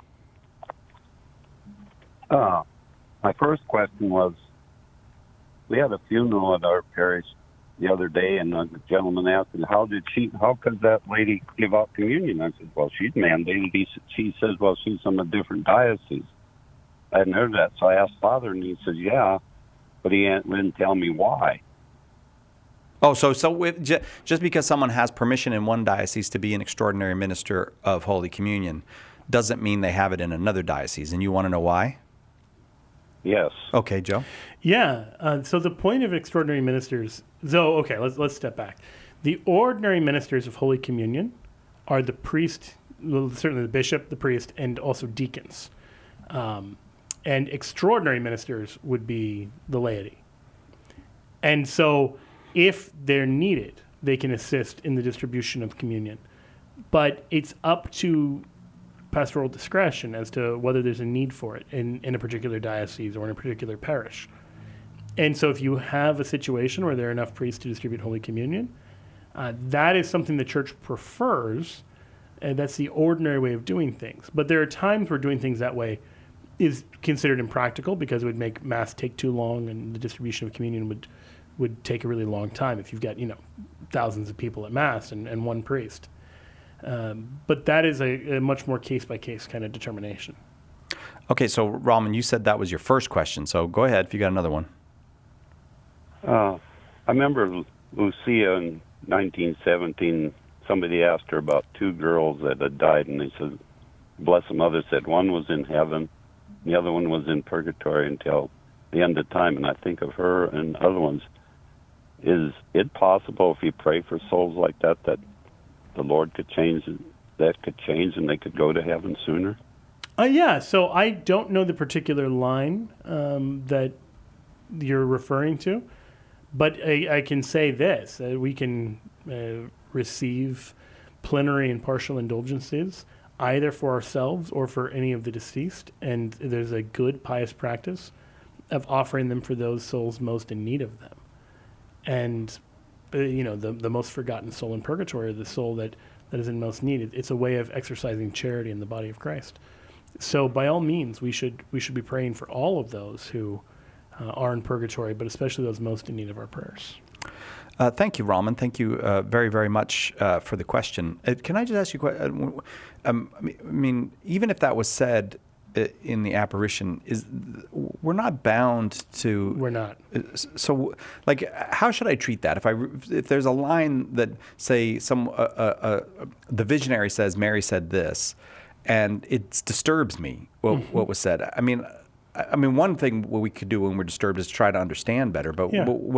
My first question was, we had a funeral at our parish the other day, and the gentleman asked me, how could that lady give out communion? I said, well, she's mandated. She says, well, she's from a different diocese. I hadn't heard that, so I asked Father, and he said, yeah, but he didn't tell me why. Oh, so just because someone has permission in one diocese to be an extraordinary minister of Holy Communion doesn't mean they have it in another diocese, and you want to know why? Yes. Okay, Joe. Yeah. So the point of extraordinary ministers. So okay, let's step back. The ordinary ministers of Holy Communion are the priest, certainly the bishop, the priest, and also deacons. And extraordinary ministers would be the laity. And so, if they're needed, they can assist in the distribution of communion. But it's up to pastoral discretion as to whether there's a need for it in a particular diocese or in a particular parish. And so if you have a situation where there are enough priests to distribute Holy Communion, that is something the church prefers, and that's the ordinary way of doing things. But there are times where doing things that way is considered impractical because it would make Mass take too long and the distribution of communion would take a really long time if you've got, thousands of people at Mass and one priest. But that is a much more case-by-case kind of determination. Okay, so Rallman, you said that was your first question, so go ahead if you got another one. I remember Lucia in 1917, somebody asked her about two girls that had died, and they said, bless them, mother said one was in heaven, the other one was in purgatory until the end of time. And I think of her and other ones. Is it possible if you pray for souls like that the Lord could change, and they could go to heaven sooner? Yeah, so I don't know the particular line that you're referring to, but I can say this. We can receive plenary and partial indulgences either for ourselves or for any of the deceased, and there's a good pious practice of offering them for those souls most in need of them. And the most forgotten soul in purgatory, the soul that is in most need. It's a way of exercising charity in the body of Christ. So by all means, we should be praying for all of those who are in purgatory, but especially those most in need of our prayers. Thank you, Rallman. Thank you very, very much for the question. Can I just ask you a question? I mean, even if that was said in the apparition, we're not bound to. We're not. So, how should I treat that? If there's a line that say the visionary says Mary said this, and it disturbs me what was said. I mean, one thing what we could do when we're disturbed is try to understand better. But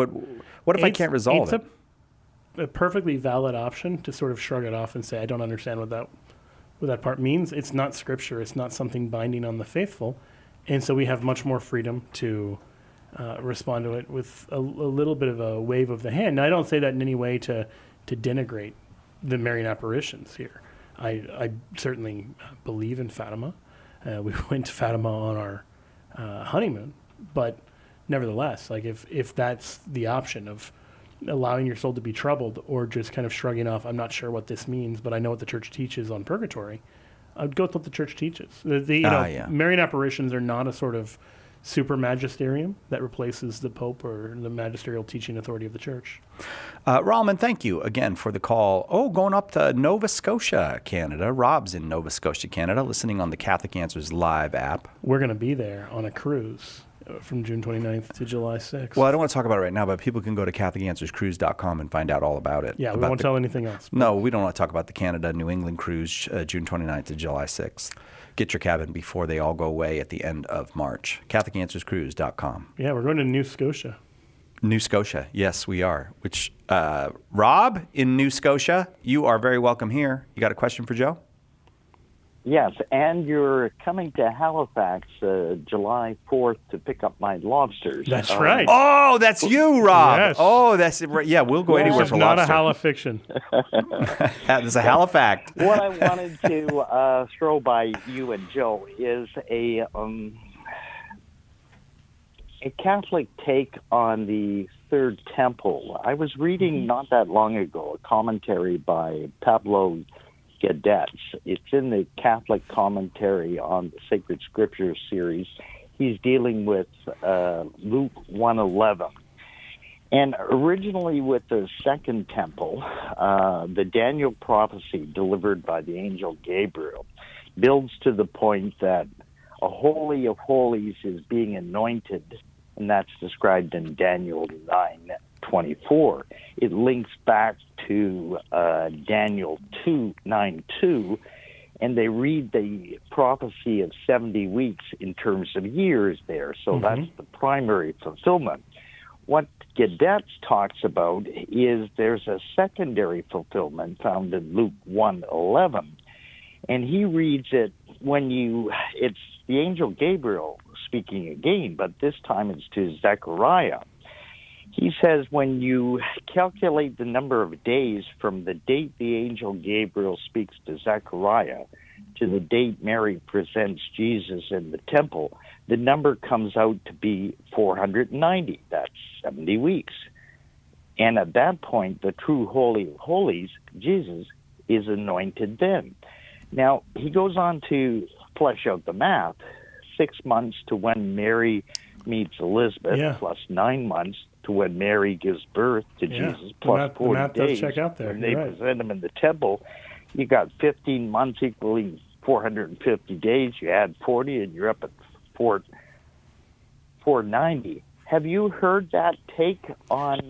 what if I can't resolve it? It's a perfectly valid option to sort of shrug it off and say, I don't understand what that part means. It's not scripture. It's not something binding on the faithful. And so we have much more freedom to respond to it with a little bit of a wave of the hand. Now, I don't say that in any way to denigrate the Marian apparitions here. I certainly believe in Fatima. We went to Fatima on our honeymoon, but nevertheless, if that's the option of allowing your soul to be troubled or just kind of shrugging off, I'm not sure what this means, but I know what the church teaches on purgatory, I'd go with what the church teaches. Marian apparitions are not a sort of super magisterium that replaces the Pope or the magisterial teaching authority of the church. Rallman, thank you again for the call. Going up to Nova Scotia, Canada. Rob's in Nova Scotia, Canada, listening on the Catholic Answers Live app. We're going to be there on a cruise from June 29th to July 6th. Well, I don't want to talk about it right now, but people can go to CatholicAnswersCruise.com and find out all about it. Yeah, we won't tell anything else. No, we don't want to talk about the Canada-New England cruise, June 29th to July 6th. Get your cabin before they all go away at the end of March. CatholicAnswersCruise.com. Yeah, we're going to New Scotia. New Scotia, yes, we are. Which, Rob in New Scotia, you are very welcome here. You got a question for Joe? Yes, and you're coming to Halifax July 4th to pick up my lobsters. That's right. Oh, that's you, Rob. Yes. Oh, that's right. Yeah, we'll go anywhere for not lobster. a Halifiction. There's a Halifax. What I wanted to throw by you and Joe is a Catholic take on the Third Temple. I was reading not that long ago a commentary by Pablo Gadet. It's in the Catholic Commentary on the Sacred Scriptures series. He's dealing with Luke 1:11. And originally with the Second Temple, the Daniel prophecy delivered by the angel Gabriel builds to the point that a Holy of Holies is being anointed, and that's described in Daniel 9:24. It links back to Daniel 2:9:2, and they read the prophecy of 70 weeks in terms of years there. So that's the primary fulfillment. What Gadet talks about is there's a secondary fulfillment found in Luke 1:11, and he reads it it's the angel Gabriel speaking again, but this time it's to Zechariah. He says, when you calculate the number of days from the date the angel Gabriel speaks to Zechariah to the date Mary presents Jesus in the temple, the number comes out to be 490. That's 70 weeks. And at that point, the true Holy of Holies, Jesus, is anointed then. Now, he goes on to flesh out the math. 6 months to when Mary meets Elizabeth, plus 9 months to when Mary gives birth to Jesus, plus 40 math days. does check out there. When they Right. present him in the temple, you got 15 months equaling 450 days. You add 40, and you're up at 490. Have you heard that take on?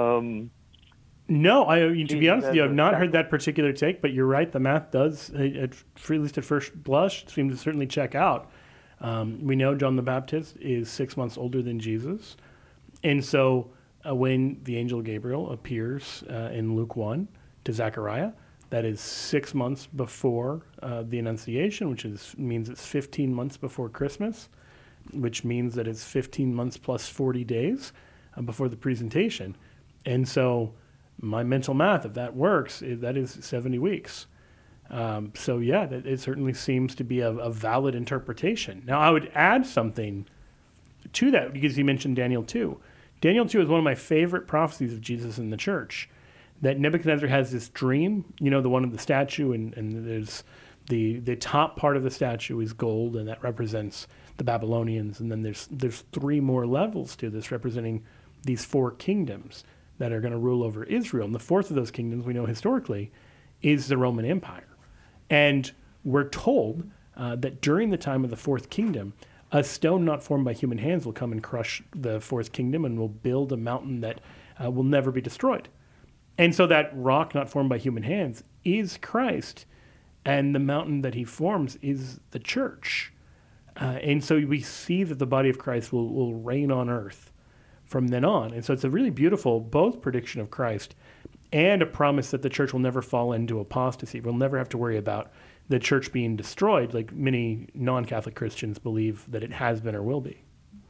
No, to be honest with you, I've not heard that particular take, but you're right. The math does, at least at first blush, seem to certainly check out. We know John the Baptist is 6 months older than Jesus. And so when the angel Gabriel appears in Luke 1 to Zechariah, that is 6 months before the Annunciation, which means it's 15 months before Christmas, which means that it's 15 months plus 40 days before the presentation. And so my mental math, if that works, that is 70 weeks. So yeah, it certainly seems to be a valid interpretation. Now, I would add something to that because you mentioned Daniel 2. Daniel 2 is one of my favorite prophecies of Jesus in the church, that Nebuchadnezzar has this dream, the one of the statue, and there's the top part of the statue is gold, and that represents the Babylonians, and then there's 3 more levels to this representing these 4 kingdoms that are going to rule over Israel. And the fourth of those kingdoms, we know historically, is the Roman Empire. And we're told that during the time of the fourth kingdom, a stone not formed by human hands will come and crush the fourth kingdom and will build a mountain that will never be destroyed. And so that rock not formed by human hands is Christ, and the mountain that he forms is the church. And so we see that the body of Christ will reign on earth from then on. And so it's a really beautiful both prediction of Christ and a promise that the church will never fall into apostasy. We'll never have to worry about the church being destroyed like many non-Catholic Christians believe that it has been or will be.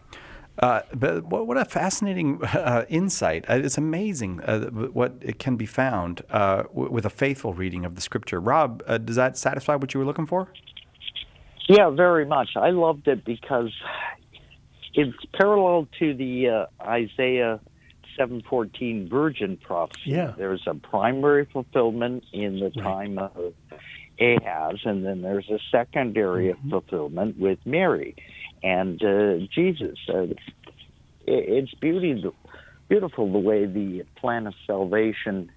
But what a fascinating insight. It's amazing what it can be found with a faithful reading of the Scripture. Rob, does that satisfy what you were looking for? Yeah, very much. I loved it because it's parallel to the Isaiah 7:14 virgin prophecy. Yeah. There's a primary fulfillment in the time of Ahaz, and then there's a secondary fulfillment with Mary and Jesus. It's beautiful the way the plan of salvation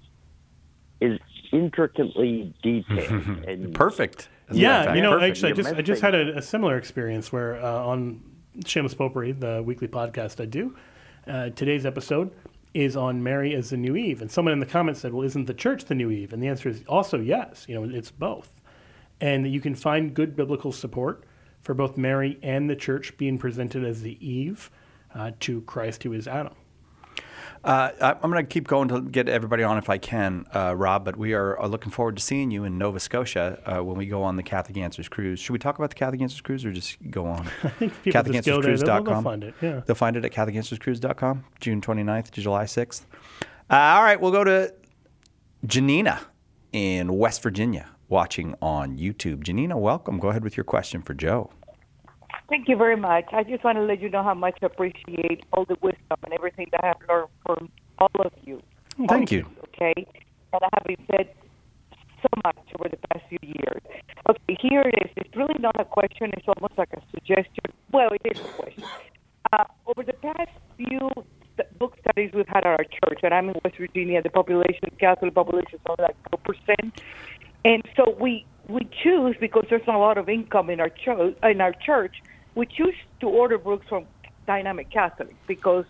is intricately detailed. And perfect. Yeah, perfect. actually, I just had a similar experience where on Shameless Potpourri, the weekly podcast I do, today's episode is on Mary as the new Eve. And someone in the comments said, well, isn't the church the new Eve? And the answer is also yes. It's both. And you can find good biblical support for both Mary and the church being presented as the Eve to Christ, who is Adam. I'm going to keep going to get everybody on if I can, Rob, but we are looking forward to seeing you in Nova Scotia when we go on the Catholic Answers Cruise. Should we talk about the Catholic Answers Cruise or just go on? I think people just go there. They'll find it, yeah. They'll find it at CatholicAnswersCruise.com, June 29th to July 6th. All right, we'll go to Janina in West Virginia watching on YouTube. Janina, welcome. Go ahead with your question for Joe. Thank you very much. I just want to let you know how much I appreciate all the wisdom and everything that I have learned from all of you. Thank you. Okay? And I have been fed so much over the past few years. Okay, here it is. It's really not a question. It's almost like a suggestion. Well, it is a question. Over the past few book studies we've had at our church, and I'm in West Virginia, the Catholic population is only like 4%. And so we choose, because there's not a lot of income in our church, we choose to order books from Dynamic Catholic because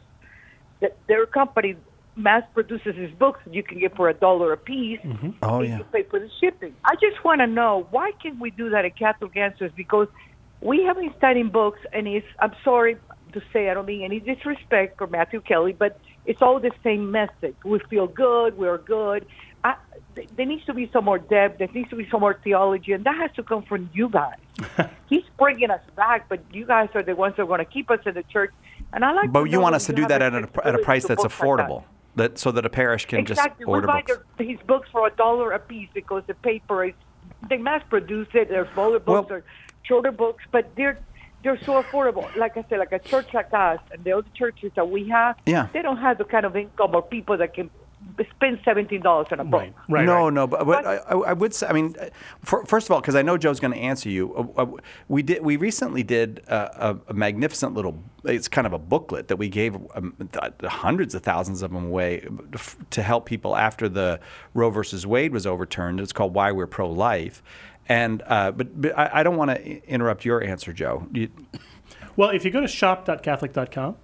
their company mass produces these books that you can get for $1 a piece. Mm-hmm. Oh, and yeah. you pay for the shipping. I just want to know, why can't we do that at Catholic Answers? Because we have been studying books, and I'm sorry to say, I don't mean any disrespect for Matthew Kelly, but it's all the same message. We feel good, we're good. There needs to be some more depth. There needs to be some more theology, and that has to come from you guys. He's bringing us back, but you guys are the ones that are going to keep us in the church. And I like. But you want us to do that at a price that's affordable, so that a parish can just order books. We buy his books for $1 a piece because the paper is, they mass produce it. They're smaller books or shorter books, but they're so affordable. Like I said, like a church like us and the other churches that we have, they don't have the kind of income or people that can spend $17 on a book. No, but I would say, I mean, first of all, because I know Joe's going to answer you, we recently did a magnificent little, it's kind of a booklet that we gave hundreds of thousands of them away to help people after the Roe versus Wade was overturned. It's called Why We're Pro-Life. And but I don't want to interrupt your answer, Joe. Well, if you go to shop.catholic.com,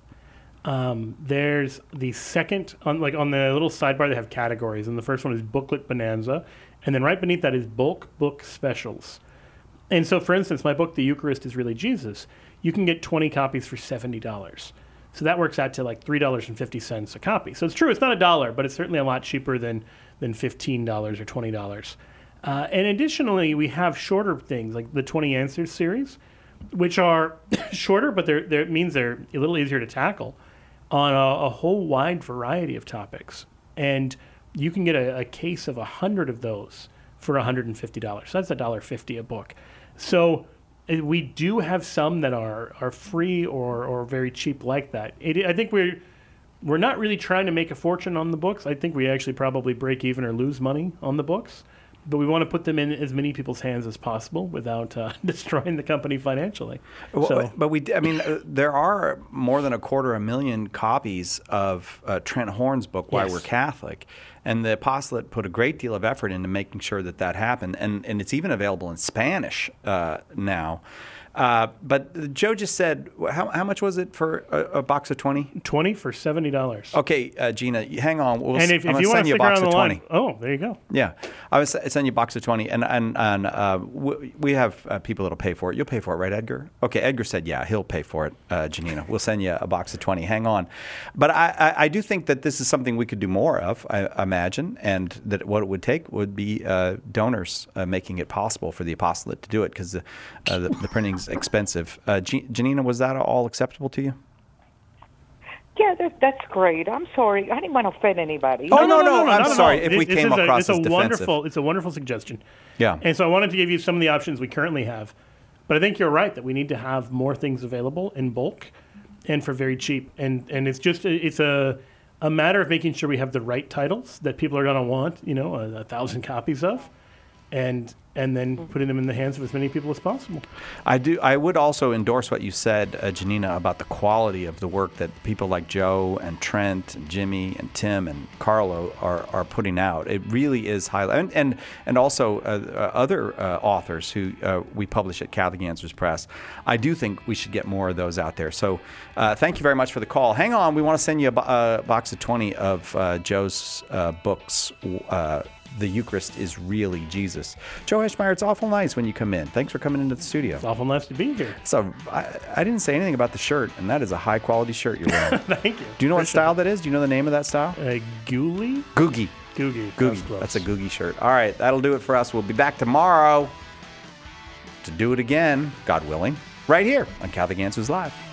there's the second on the little sidebar. They have categories, and the first one is Booklet Bonanza, and then right beneath that is Bulk Book Specials. And so, for instance, my book, The Eucharist is Really Jesus, you can get 20 copies for $70. So that works out to like $3.50 a copy. So it's true, it's not $1, but it's certainly a lot cheaper than $15 or $20. And additionally, we have shorter things like the 20 Answers series, which are shorter, but it means they're a little easier to tackle on a whole wide variety of topics. And you can get a case of 100 of those for $150. So that's $1.50 a book. So we do have some that are free or very cheap like that. I think we're not really trying to make a fortune on the books. I think we actually probably break even or lose money on the books. But we want to put them in as many people's hands as possible without destroying the company financially. Well, but there are more than 250,000 copies of Trent Horn's book, Why We're Catholic. And the apostolate put a great deal of effort into making sure that happened. And it's even available in Spanish now. But Joe just said, how much was it for a box of 20? 20 for $70. Okay, Gina, hang on. And if you want to stick around the line, there you go. Yeah, I was send you a box of 20, and we have people that'll pay for it. You'll pay for it, right, Edgar? Okay, Edgar said, yeah, he'll pay for it, Janina. We'll send you a box of 20. Hang on. But I do think that this is something we could do more of, I imagine, and that what it would take would be donors making it possible for the apostolate to do it, because the printing's expensive. Janina, was that all acceptable to you? Yeah, that's great. I'm sorry. I didn't want to offend anybody. Oh, no. I'm sorry if we came across as defensive. It's a wonderful suggestion. Yeah. And so I wanted to give you some of the options we currently have. But I think you're right that we need to have more things available in bulk and for very cheap. And it's a matter of making sure we have the right titles that people are going to want, 1,000 copies of. And then putting them in the hands of as many people as possible. I would also endorse what you said, Janina, about the quality of the work that people like Joe and Trent and Jimmy and Tim and Carlo are putting out. It really is highlight, and also other authors who we publish at Catholic Answers Press. I do think we should get more of those out there. So thank you very much for the call. Hang on, we want to send you a box of 20 of Joe's books. The Eucharist is Really Jesus. Joe Joe Heschmeyer, it's awful nice when you come in. Thanks for coming into the studio. It's awful nice to be here. So I didn't say anything about the shirt, and that is a high-quality shirt you're wearing. Thank you. Do you know what style that is? Do you know the name of that style? Googie? Googie. Googie. That's a Googie shirt. All right, that'll do it for us. We'll be back tomorrow to do it again, God willing, right here on Catholic Answers Live.